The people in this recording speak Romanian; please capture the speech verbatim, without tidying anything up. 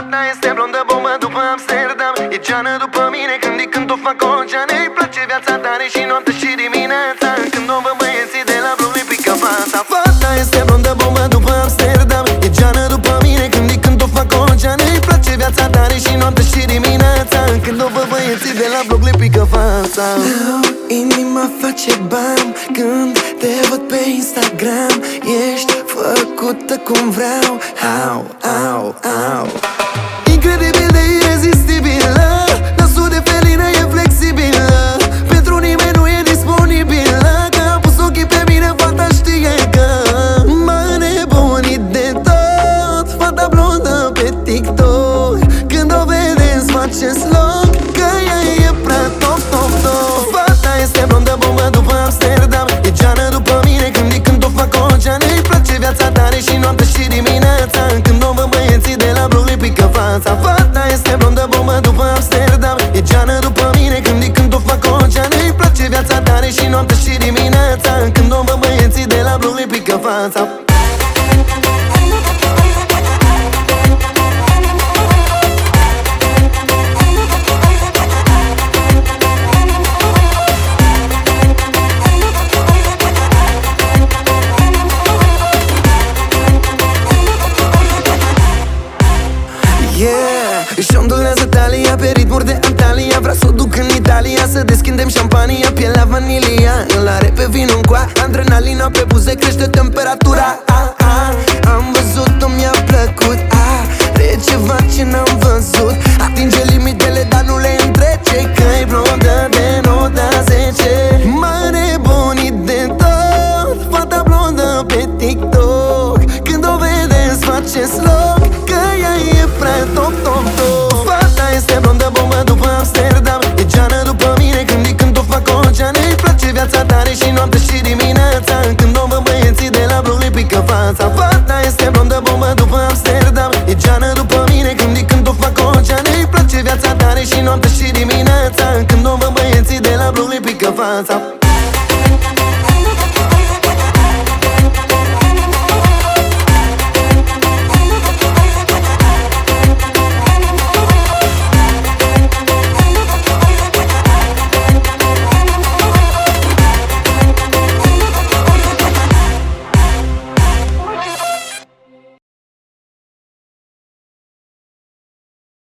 Fata este blondă, bombă după Amsterdam. E geană după mine când e când o fac o geană. Îi place viața tare și noapte și dimineața. Când o văd băieții de la bloc îi pică fața. Fata este blondă, bombă după Amsterdam. E geană după mine când e când o fac o geană. Îi place viața tare și noapte și dimineața. Când o văd băieții de la bloc le pică fața. Inima face bam când te văd pe Instagram. Ești făcută cum vreau. Au, au, au. Incredibil de irezistibilă. Nasul de felină e flexibilă. Pentru nimeni nu e disponibilă. Că a pus ochii pe mine, fata știe că m-a nebunit de tot. Fata blondă pe TikTok. Când o vedeți faceți loc, că ea e prea top, top, top. Fata este blondă, bombă după Amsterdam. E geană după mine când e când o fac o geană. Îi place viața tare și noapte și dimineața. Când o văd băieții de la bloc le pică fața. Fata este blondă, bombă după Amsterdam. E geană după mine când e când o fac o geană. Îi place viața tare și noapte și dimineața. Când o văd băieții de la bloc le pică fața. Yeah, își ondulează talia pe ritmuri de Antalya. Vreau să o duc în Italia, să deschindem șampania. Pielea vanilia, îl are pe vinul cu adrenalina pe buze, crește temperatura. ah, ah. Am văzut-o, mi-a plăcut. ah, E ceva ce n-am văzut. Atinge limitele, dar nu le întrece. Că-i blondă de nota zece. M-a nebunit de tot. Fata blondă pe TikTok. Când o vedeți faceți loc, că ea e prea top, top, top. Fata este blondă, bombă după Amsterdam. E geană după mine când e când o fac o geană. Îi place viața tare și noapte și dimineața. Când o văd băieții de la bloc le pică fața. Fata este blondă, bombă după Amsterdam. E geană după mine când e când o fac o geană. Îi place viața tare și noapte și dimineața. Când o văd băieții de la bloc le pică fața.